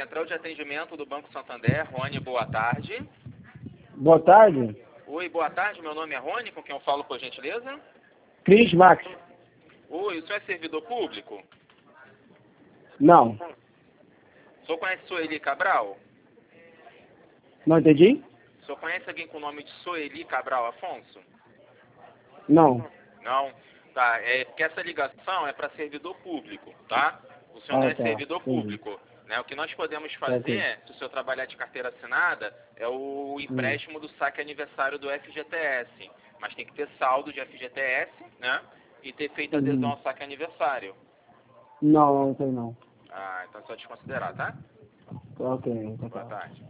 Central de Atendimento do Banco Santander. Rony, boa tarde. Boa tarde. Oi, boa tarde. Meu nome é Rony, com quem eu falo, por gentileza? Cris Max. Oi, o senhor é servidor público? Não. O senhor conhece Sueli Cabral? Não entendi? O senhor conhece alguém com o nome de Sueli Cabral Afonso? Não. Não? Tá, porque essa ligação é para servidor público, tá? O senhor não é tá. servidor Entendi. público, né? O que nós podemos fazer, se o senhor trabalhar de carteira assinada, é o empréstimo do saque aniversário do FGTS. Mas tem que ter saldo de FGTS, né? E ter feito adesão ao saque aniversário. Não, não sei não. Ah, então é só desconsiderar, tá? Ok, tá. Boa tarde.